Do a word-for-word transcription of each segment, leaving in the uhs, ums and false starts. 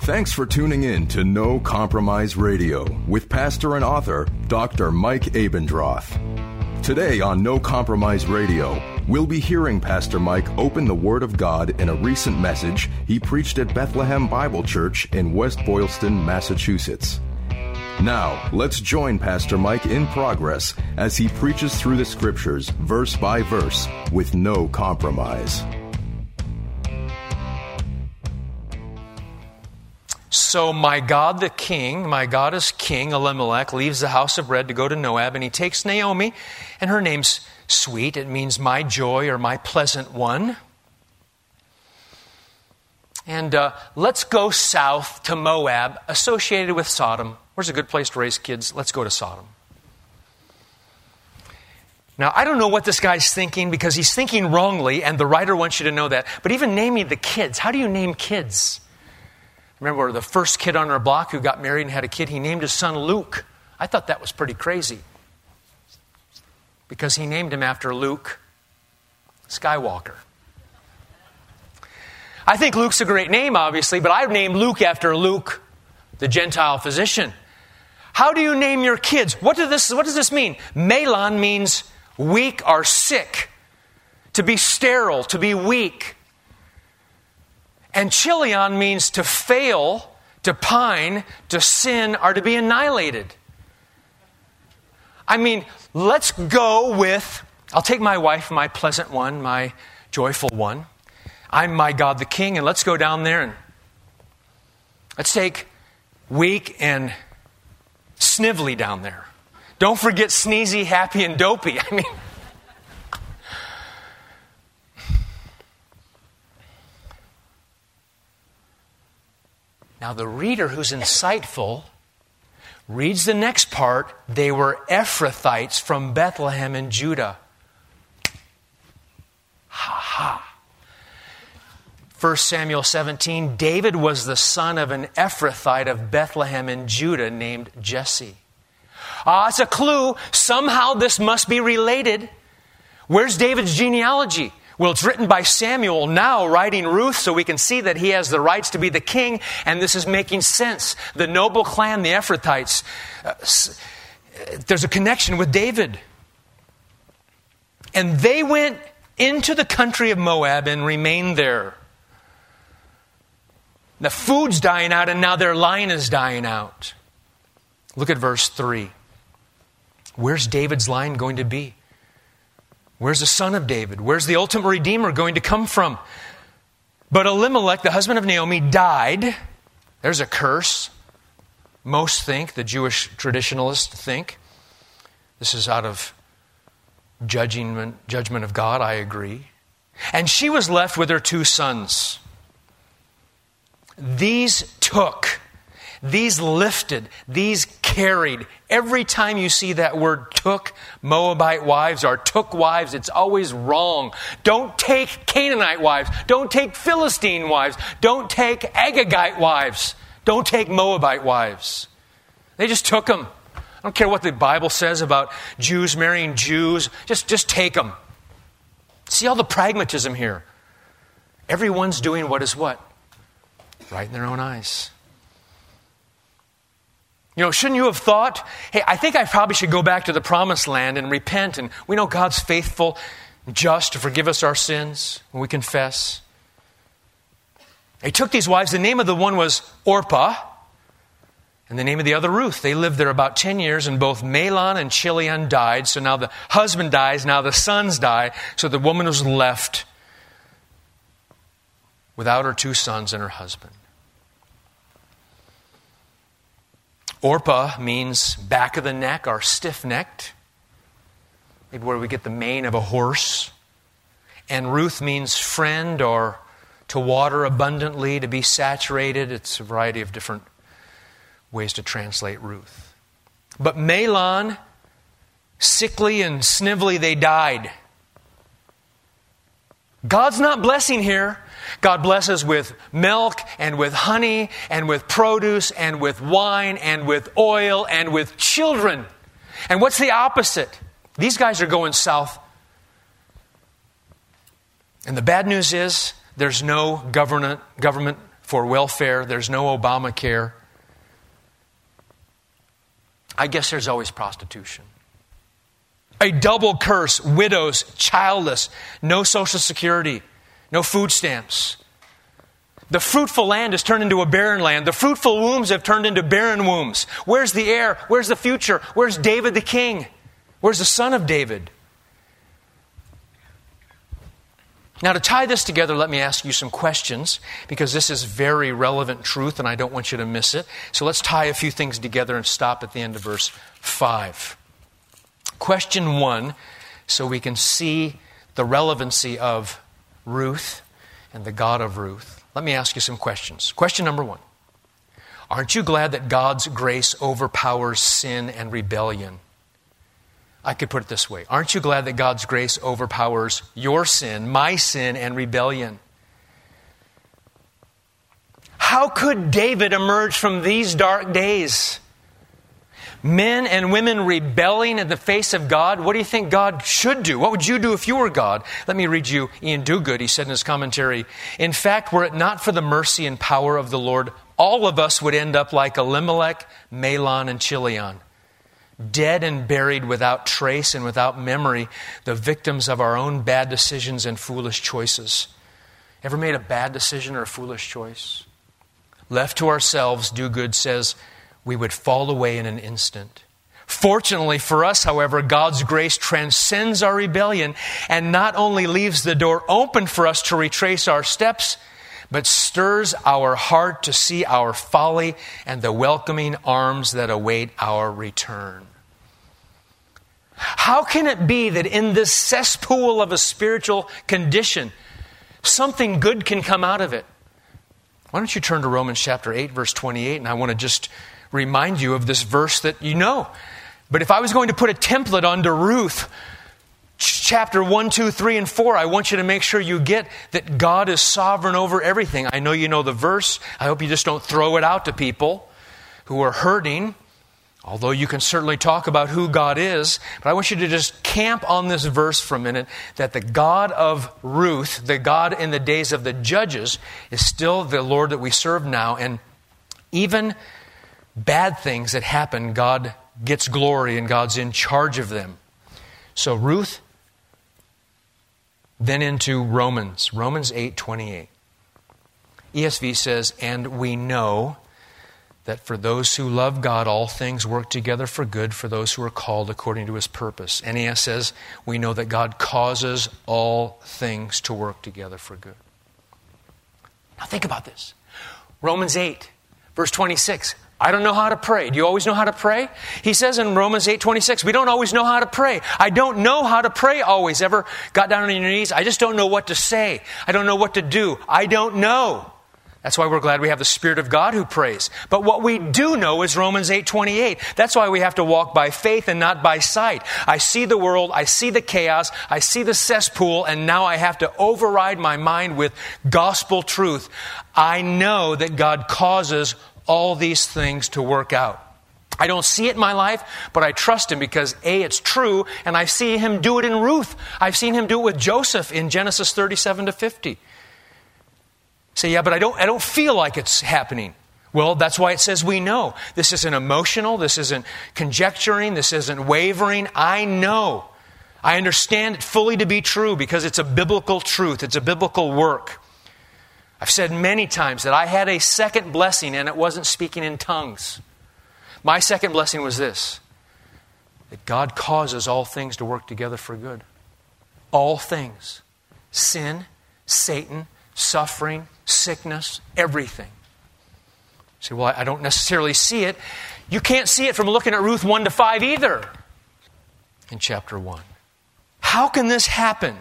Thanks for tuning in to No Compromise Radio with pastor and author Doctor Mike Abendroth. Today on No Compromise Radio, we'll be hearing Pastor Mike open the Word of God in a recent message he preached at Bethlehem Bible Church in West Boylston, Massachusetts. Now, let's join Pastor Mike in progress as he preaches through the Scriptures, verse by verse, with no compromise. So my God the king, my God is king, Elimelech, leaves the house of bread to go to Moab, and he takes Naomi, and her name's sweet. It means my joy or my pleasant one. And uh, let's go south to Moab, associated with Sodom. Where's a good place to raise kids? Let's go to Sodom. Now, I don't know what this guy's thinking, because he's thinking wrongly, and the writer wants you to know that. But even naming the kids, how do you name kids? Remember the first kid on our block who got married and had a kid, he named his son Luke. I thought that was pretty crazy, because he named him after Luke Skywalker. I think Luke's a great name, obviously, but I've named Luke after Luke, the Gentile physician. How do you name your kids? What, do this, what does this mean? Melon means weak or sick, to be sterile, to be weak. And Chilion means to fail, to pine, to sin, or to be annihilated. I mean, let's go with, I'll take my wife, my pleasant one, my joyful one. I'm my God the king, and let's go down there and let's take weak and snively down there. Don't forget sneezy, happy, and dopey. I mean, now, the reader who's insightful reads the next part. They were Ephrathites from Bethlehem in Judah. Ha ha. First Samuel seventeen, David was the son of an Ephrathite of Bethlehem in Judah named Jesse. Ah, it's a clue. Somehow this must be related. Where's David's genealogy? Well, it's written by Samuel now writing Ruth, so we can see that he has the rights to be the king, and this is making sense. The noble clan, the Ephrathites, uh, there's a connection with David. And they went into the country of Moab and remained there. The food's dying out, and now their line is dying out. Look at verse three. Where's David's line going to be? Where's the son of David? Where's the ultimate redeemer going to come from? But Elimelech, the husband of Naomi, died. There's a curse. Most think, the Jewish traditionalists think, this is out of judgment, judgment of God, I agree. And she was left with her two sons. These took, these lifted, these carried. Every time you see that word took, Moabite wives or took wives, it's always wrong. Don't take Canaanite wives. Don't take Philistine wives. Don't take Agagite wives. Don't take Moabite wives. They just took them. I don't care what the Bible says about Jews marrying Jews. Just, just take them. See all the pragmatism here. Everyone's doing what is what? Right in their own eyes. You know, shouldn't you have thought, hey, I think I probably should go back to the promised land and repent, and we know God's faithful and just to forgive us our sins when we confess. They took these wives. The name of the one was Orpah, and the name of the other Ruth. They lived there about ten years, and both Mahlon and Chilion died. So now the husband dies, now the sons die, so the woman was left without her two sons and her husband. Orpah means back of the neck or stiff-necked. Maybe where we get the mane of a horse. And Ruth means friend or to water abundantly, to be saturated. It's a variety of different ways to translate Ruth. But Mahlon, sickly and snively, they died. God's not blessing here. God blesses with milk and with honey and with produce and with wine and with oil and with children. And what's the opposite? These guys are going south. And the bad news is there's no government, government for welfare. There's no Obamacare. I guess there's always prostitution. A double curse, widows, childless, no Social Security, no food stamps. The fruitful land has turned into a barren land. The fruitful wombs have turned into barren wombs. Where's the heir? Where's the future? Where's David the king? Where's the son of David? Now, to tie this together, let me ask you some questions, because this is very relevant truth and I don't want you to miss it. So let's tie a few things together and stop at the end of verse five. Question one, so we can see the relevancy of Ruth and the God of Ruth. Let me ask you some questions. Question number one. Aren't you glad that God's grace overpowers sin and rebellion? I could put it this way. Aren't you glad that God's grace overpowers your sin, my sin, and rebellion? How could David emerge from these dark days? Men and women rebelling in the face of God. What do you think God should do? What would you do if you were God? Let me read you Ian Duguid. He said in his commentary, in fact, were it not for the mercy and power of the Lord, all of us would end up like Elimelech, Mahlon, and Chilion. Dead and buried without trace and without memory, the victims of our own bad decisions and foolish choices. Ever made a bad decision or a foolish choice? Left to ourselves, Duguid says, we would fall away in an instant. Fortunately for us, however, God's grace transcends our rebellion and not only leaves the door open for us to retrace our steps, but stirs our heart to see our folly and the welcoming arms that await our return. How can it be that in this cesspool of a spiritual condition, something good can come out of it? Why don't you turn to Romans chapter eight, verse twenty-eight, and I want to just remind you of this verse that you know. But if I was going to put a template onto Ruth, chapter one, two, three, and four, I want you to make sure you get that God is sovereign over everything. I know you know the verse. I hope you just don't throw it out to people who are hurting, although you can certainly talk about who God is. But I want you to just camp on this verse for a minute, that the God of Ruth, the God in the days of the judges, is still the Lord that we serve now. And even bad things that happen, God gets glory and God's in charge of them. So Ruth, then into Romans, Romans eight twenty-eight. E S V says, and we know that for those who love God, all things work together for good for those who are called according to His purpose. N A S says, we know that God causes all things to work together for good. Now think about this. Romans eight, verse twenty-six. I don't know how to pray. Do you always know how to pray? He says in Romans eight twenty-six, we don't always know how to pray. I don't know how to pray always. Ever got down on your knees? I just don't know what to say. I don't know what to do. I don't know. That's why we're glad we have the Spirit of God who prays. But what we do know is Romans eight twenty-eight. That's why we have to walk by faith and not by sight. I see the world, I see the chaos, I see the cesspool, and now I have to override my mind with gospel truth. I know that God causes all these things to work out. I don't see it in my life, but I trust Him because A, it's true, and I see Him do it in Ruth. I've seen Him do it with Joseph in Genesis thirty-seven to fifty. Say, yeah, but I don't, I don't feel like it's happening. Well, that's why it says we know. This isn't emotional. This isn't conjecturing. This isn't wavering. I know. I understand it fully to be true because it's a biblical truth. It's a biblical work. I've said many times that I had a second blessing and it wasn't speaking in tongues. My second blessing was this, that God causes all things to work together for good. All things. Sin, Satan, suffering, sickness, everything. You say, well, I don't necessarily see it. You can't see it from looking at Ruth one to five either in chapter one. How can this happen?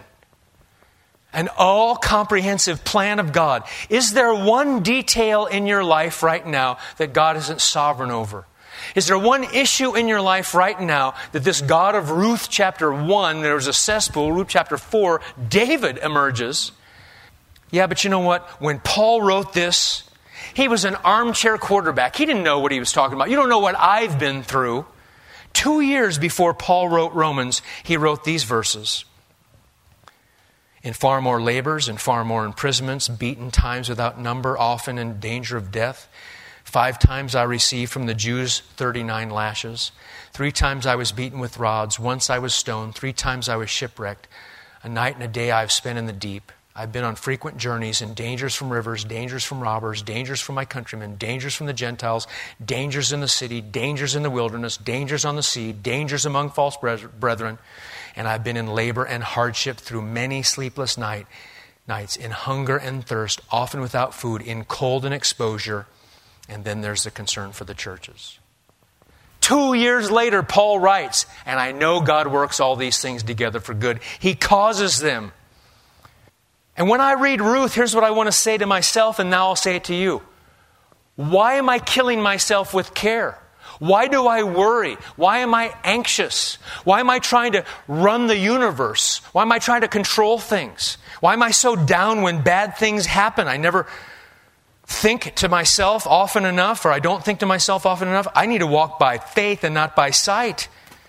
An all-comprehensive plan of God. Is there one detail in your life right now that God isn't sovereign over? Is there one issue in your life right now that this God of Ruth chapter one, there was a cesspool, Ruth chapter four, David emerges? Yeah, but you know what? When Paul wrote this, he was an armchair quarterback. He didn't know what he was talking about. You don't know what I've been through. Two years before Paul wrote Romans, he wrote these verses. in far more labors and far more imprisonments, beaten times without number, often in danger of death. Five times I received from the Jews thirty-nine lashes. Three times I was beaten with rods. Once I was stoned. Three times I was shipwrecked. A night and a day I have spent in the deep. I've been on frequent journeys in dangers from rivers, dangers from robbers, dangers from my countrymen, dangers from the Gentiles, dangers in the city, dangers in the wilderness, dangers on the sea, dangers among false brethren. And I've been in labor and hardship through many sleepless night, nights, in hunger and thirst, often without food, in cold and exposure. And then there's the concern for the churches. Two years later, Paul writes, and I know God works all these things together for good. He causes them. And when I read Ruth, here's what I want to say to myself, and now I'll say it to you. Why am I killing myself with care? Why do I worry? Why am I anxious? Why am I trying to run the universe? Why am I trying to control things? Why am I so down when bad things happen? I never think to myself often enough, or I don't think to myself often enough. I need to walk by faith and not by sight.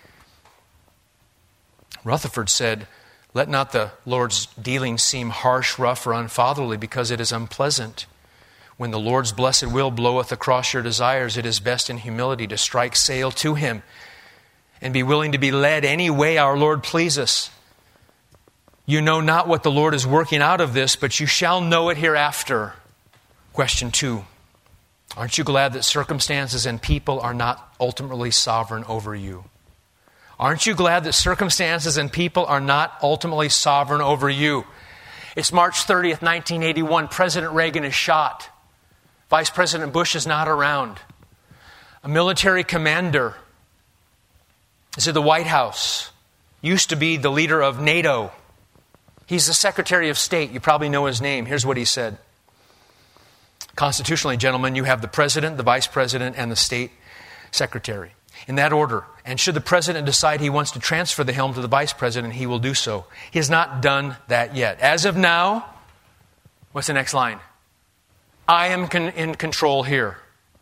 Rutherford said, "Let not the Lord's dealing seem harsh, rough, or unfatherly, because it is unpleasant. When the Lord's blessed will bloweth across your desires, it is best in humility to strike sail to Him and be willing to be led any way our Lord pleases. You know not what the Lord is working out of this, but you shall know it hereafter." Question two. Aren't you glad that circumstances and people are not ultimately sovereign over you? Aren't you glad that circumstances and people are not ultimately sovereign over you? It's March thirtieth, nineteen eighty-one. President Reagan is shot. Vice President Bush is not around. A military commander is at the White House. Used to be the leader of NATO. He's the Secretary of State. You probably know his name. Here's what he said. Constitutionally, gentlemen, you have the President, the Vice President, and the State Secretary. In that order. And should the President decide he wants to transfer the helm to the Vice President, he will do so. He has not done that yet. As of now, what's the next line? I am con- in control here.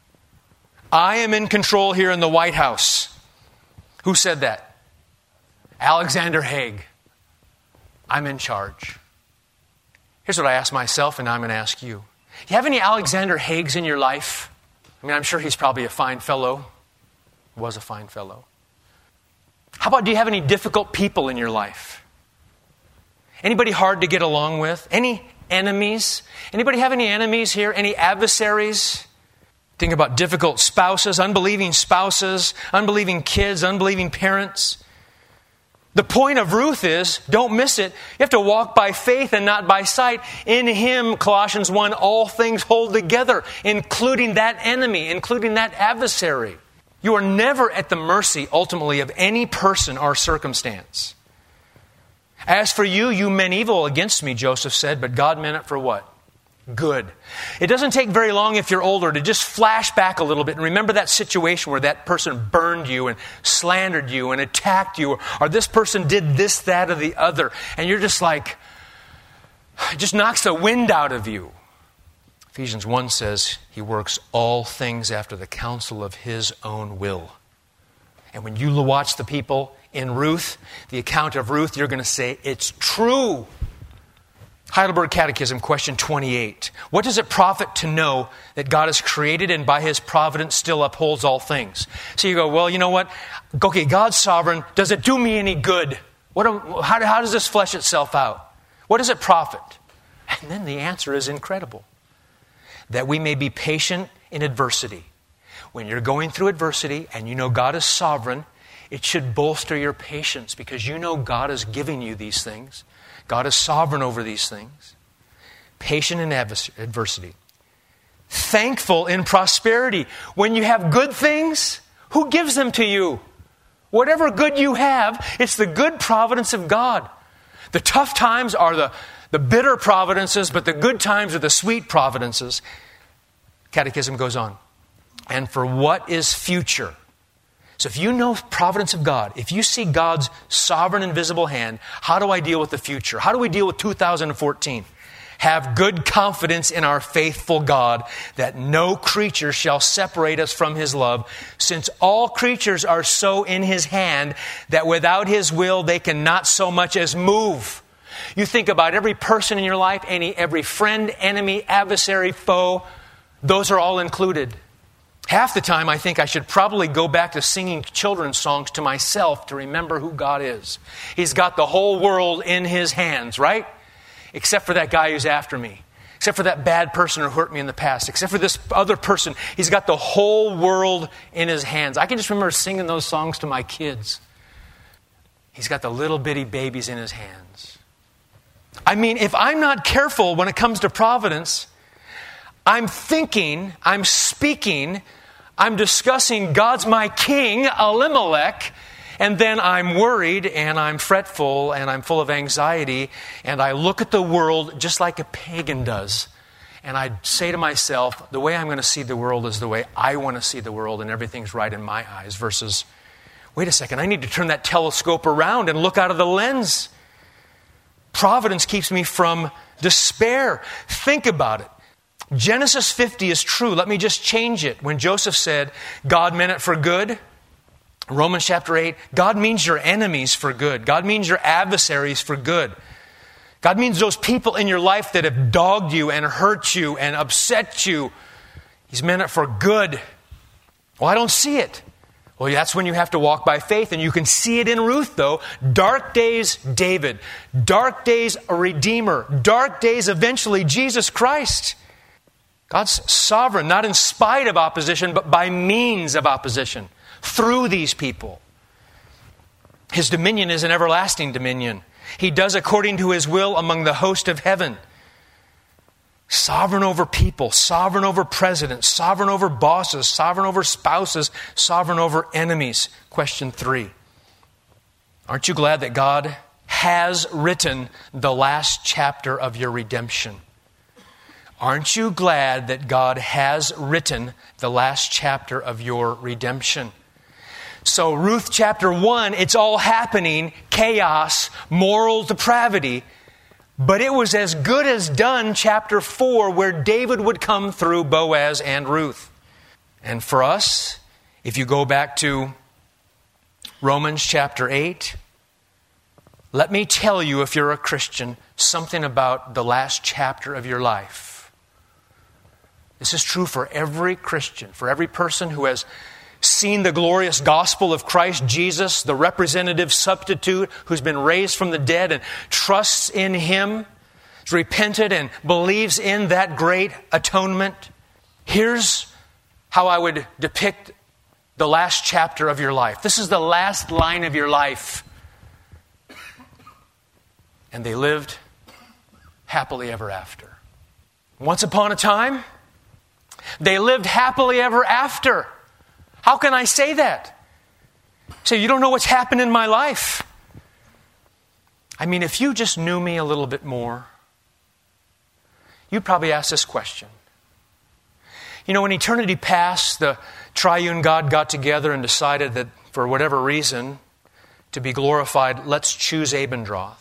I am in control here in the White House. Who said that? Alexander Haig. I'm in charge. Here's what I ask myself, and I'm going to ask you. Do you have any Alexander Haigs in your life? I mean, I'm sure he's probably a fine fellow. Was a fine fellow. How about, do you have any difficult people in your life? Anybody hard to get along with? Any enemies? Anybody have any enemies here? Any adversaries? Think about difficult spouses, unbelieving spouses, unbelieving kids, unbelieving parents. The point of Ruth is, don't miss it, you have to walk by faith and not by sight. In Him, Colossians one, all things hold together, including that enemy, including that adversary. You are never at the mercy, ultimately, of any person or circumstance. As for you, you meant evil against me, Joseph said, but God meant it for what? Good. It doesn't take very long if you're older to just flash back a little bit and remember that situation where that person burned you and slandered you and attacked you, or this person did this, that, or the other. And you're just like, it just knocks the wind out of you. Ephesians one says He works all things after the counsel of His own will. And when you watch the people in Ruth, the account of Ruth, you're going to say, it's true. Heidelberg Catechism, question twenty-eight. What does it profit to know that God has created and by His providence still upholds all things? So you go, well, you know what? Okay, God's sovereign. Does it do me any good? What? How, how does this flesh itself out? What does it profit? And then the answer is incredible. That we may be patient in adversity. When you're going through adversity and you know God is sovereign, it should bolster your patience because you know God is giving you these things. God is sovereign over these things. Patient in adversity. Thankful in prosperity. When you have good things, who gives them to you? Whatever good you have, it's the good providence of God. The tough times are the, the bitter providences, but the good times are the sweet providences. Catechism goes on. And for what is future? So if you know providence of God, if you see God's sovereign invisible hand, how do I deal with the future? How do we deal with two thousand fourteen? Have good confidence in our faithful God that no creature shall separate us from His love, since all creatures are so in His hand that without His will they cannot so much as move. You think about every person in your life, any every friend, enemy, adversary, foe, those are all included. Half the time, I think I should probably go back to singing children's songs to myself to remember who God is. He's got the whole world in His hands, right? Except for that guy who's after me. Except for that bad person who hurt me in the past. Except for this other person. He's got the whole world in His hands. I can just remember singing those songs to my kids. He's got the little bitty babies in His hands. I mean, if I'm not careful when it comes to providence, I'm thinking, I'm speaking, I'm discussing God's my king, Elimelech, and then I'm worried and I'm fretful and I'm full of anxiety and I look at the world just like a pagan does. And I say to myself, the way I'm going to see the world is the way I want to see the world and everything's right in my eyes versus, wait a second, I need to turn that telescope around and look out of the lens. Providence keeps me from despair. Think about it. Genesis fifty is true. Let me just change it. When Joseph said, God meant it for good, Romans chapter eight, God means your enemies for good. God means your adversaries for good. God means those people in your life that have dogged you and hurt you and upset you. He's meant it for good. Well, I don't see it. Well, that's when you have to walk by faith, and you can see it in Ruth, though. Dark days, David. Dark days, a Redeemer. Dark days, eventually, Jesus Christ. God's sovereign, not in spite of opposition, but by means of opposition, through these people. His dominion is an everlasting dominion. He does according to His will among the host of heaven. Sovereign over people, sovereign over presidents, sovereign over bosses, sovereign over spouses, sovereign over enemies. Question three. Aren't you glad that God has written the last chapter of your redemption? Aren't you glad that God has written the last chapter of your redemption? So Ruth chapter one, it's all happening, chaos, moral depravity. But it was as good as done, chapter four, where David would come through Boaz and Ruth. And for us, if you go back to Romans chapter eight, let me tell you, if you're a Christian, something about the last chapter of your life. This is true for every Christian, for every person who has seen the glorious gospel of Christ Jesus, the representative substitute who's been raised from the dead and trusts in Him, has repented and believes in that great atonement. Here's how I would depict the last chapter of your life. This is the last line of your life. And they lived happily ever after. Once upon a time, they lived happily ever after. How can I say that? So you don't know what's happened in my life. I mean, if you just knew me a little bit more, you'd probably ask this question. You know, when eternity passed, the triune God got together and decided that for whatever reason, to be glorified, let's choose Abendroth.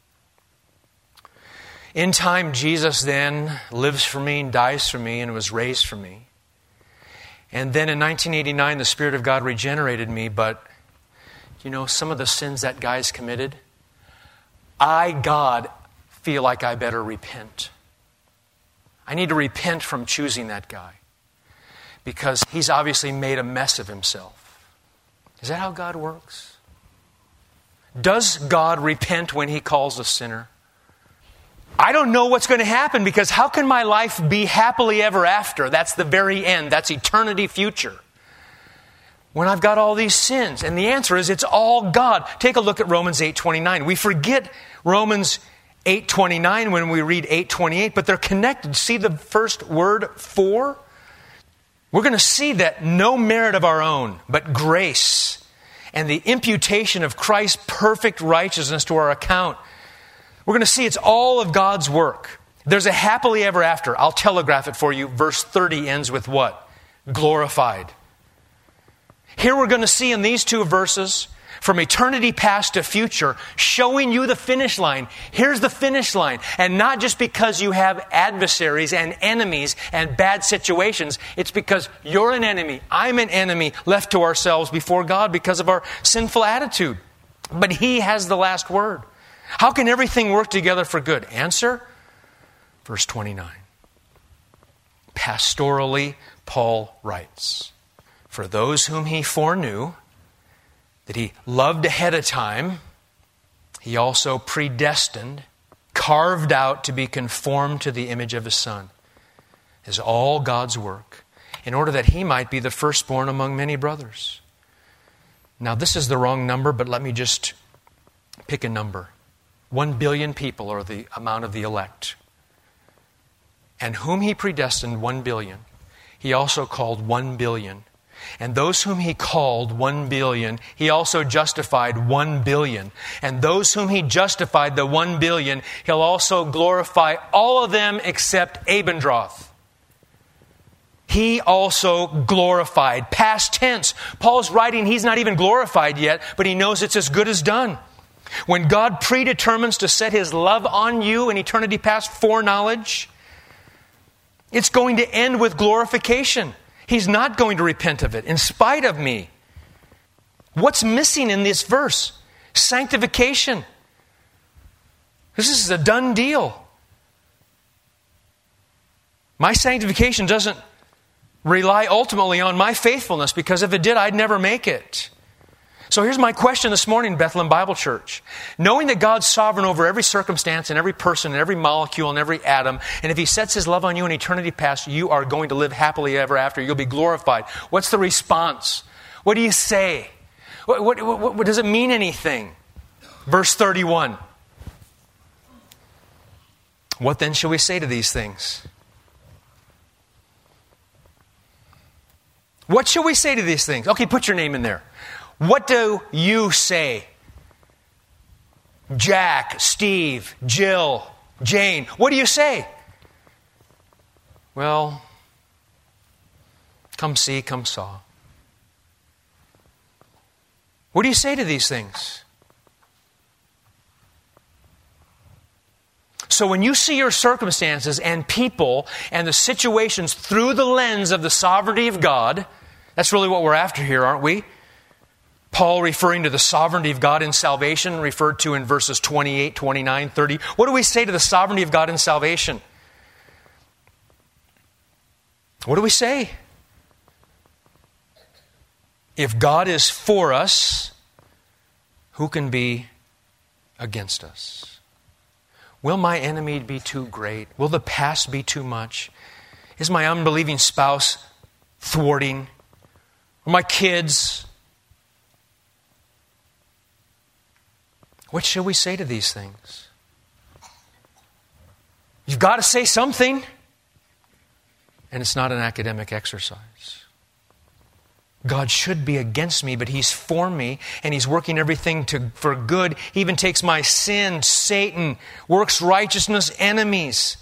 In time, Jesus then lives for me and dies for me and was raised for me. And then in nineteen eighty-nine, the Spirit of God regenerated me, but, you know, some of the sins that guy's committed, I, God, feel like I better repent. I need to repent from choosing that guy because he's obviously made a mess of himself. Is that how God works? Does God repent when He calls a sinner? I don't know what's going to happen because how can my life be happily ever after? That's the very end. That's eternity future. When I've got all these sins. And the answer is it's all God. Take a look at Romans eight twenty-nine. We forget Romans eight twenty-nine when we read eight twenty-eight, but they're connected. See the first word, for? We're going to see that no merit of our own, but grace and the imputation of Christ's perfect righteousness to our account. We're going to see it's all of God's work. There's a happily ever after. I'll telegraph it for you. Verse thirty ends with what? Glorified. Here we're going to see in these two verses, from eternity past to future, showing you the finish line. Here's the finish line. And not just because you have adversaries and enemies and bad situations. It's because you're an enemy. I'm an enemy left to ourselves before God because of our sinful attitude. But He has the last word. How can everything work together for good? Answer, verse twenty-nine. Pastorally, Paul writes, for those whom he foreknew, that he loved ahead of time, he also predestined, carved out to be conformed to the image of his Son. Is all God's work, in order that he might be the firstborn among many brothers. Now, this is the wrong number, but let me just pick a number. One billion people are the amount of the elect. And whom he predestined, one billion. He also called one billion. And those whom he called one billion, he also justified one billion. And those whom he justified, the one billion, he'll also glorify all of them except Abendroth. He also glorified. Past tense. Paul's writing, he's not even glorified yet, but he knows it's as good as done. When God predetermines to set his love on you in eternity past foreknowledge, it's going to end with glorification. He's not going to repent of it, in spite of me. What's missing in this verse? Sanctification. This is a done deal. My sanctification doesn't rely ultimately on my faithfulness, because if it did, I'd never make it. So here's my question this morning, Bethlehem Bible Church. Knowing that God's sovereign over every circumstance and every person and every molecule and every atom, and if he sets his love on you in eternity past, you are going to live happily ever after. You'll be glorified. What's the response? What do you say? What, what, what, what does it mean anything? Verse thirty-one. What then shall we say to these things? What shall we say to these things? Okay, put your name in there. What do you say? Jack, Steve, Jill, Jane. What do you say? Well, come see, come saw. What do you say to these things? So when you see your circumstances and people and the situations through the lens of the sovereignty of God, that's really what we're after here, aren't we? Paul referring to the sovereignty of God in salvation, referred to in verses twenty-eight, twenty-nine, thirty. What do we say to the sovereignty of God in salvation? What do we say? If God is for us, who can be against us? Will my enemy be too great? Will the past be too much? Is my unbelieving spouse thwarting? Or my kids? What shall we say to these things? You've got to say something. And it's not an academic exercise. God should be against me, but He's for me, and He's working everything to, for good. He even takes my sin, Satan, works righteousness, enemies.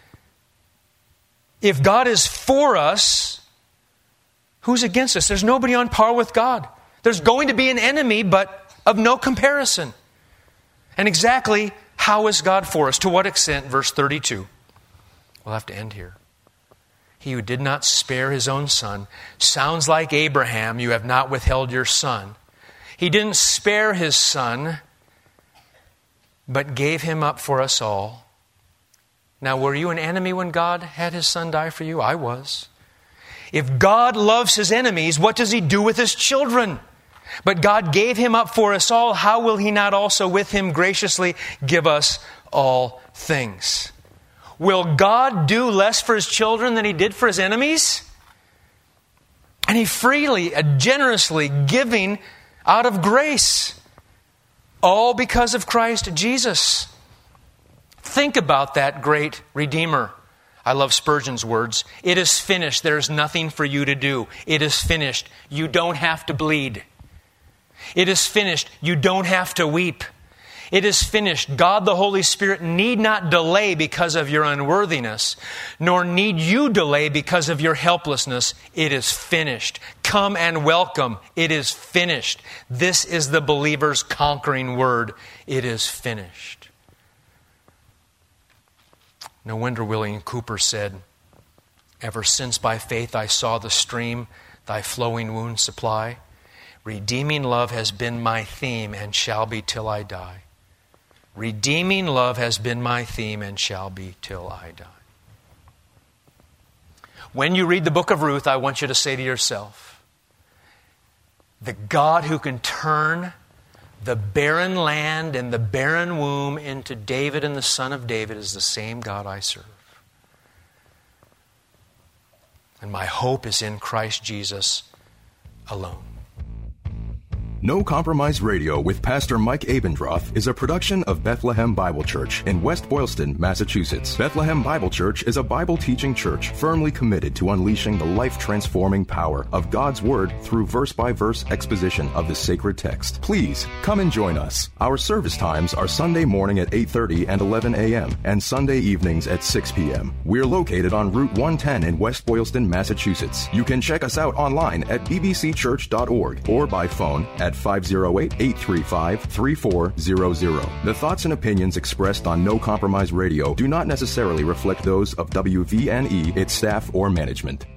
If God is for us, who's against us? There's nobody on par with God. There's going to be an enemy, but of no comparison. And exactly how is God for us? To what extent? Verse thirty-two. We'll have to end here. He who did not spare his own son. Sounds like Abraham, you have not withheld your son. He didn't spare his son, but gave him up for us all. Now, were you an enemy when God had his son die for you? I was. If God loves his enemies, what does he do with his children? But God gave him up for us all. How will he not also with him graciously give us all things? Will God do less for his children than he did for his enemies? And he freely, generously giving out of grace. All because of Christ Jesus. Think about that great Redeemer. I love Spurgeon's words. It is finished. There is nothing for you to do. It is finished. You don't have to bleed. It is finished. You don't have to weep. It is finished. God the Holy Spirit need not delay because of your unworthiness, nor need you delay because of your helplessness. It is finished. Come and welcome. It is finished. This is the believer's conquering word. It is finished. No wonder William Cooper said, ever since by faith I saw the stream thy flowing wounds supply, redeeming love has been my theme and shall be till I die. Redeeming love has been my theme and shall be till I die. When you read the book of Ruth, I want you to say to yourself, the God who can turn the barren land and the barren womb into David and the son of David is the same God I serve. And my hope is in Christ Jesus alone. No Compromise Radio with Pastor Mike Abendroth is a production of Bethlehem Bible Church in West Boylston, Massachusetts. Bethlehem Bible Church is a Bible-teaching church firmly committed to unleashing the life-transforming power of God's Word through verse-by-verse exposition of the sacred text. Please, come and join us. Our service times are Sunday morning at eight thirty and eleven a.m. and Sunday evenings at six p.m. We're located on Route one ten in West Boylston, Massachusetts. You can check us out online at b b c church dot org or by phone at five oh eight, eight three five, three four zero zero. The thoughts and opinions expressed on No Compromise Radio do not necessarily reflect those of W V N E, its staff, or management.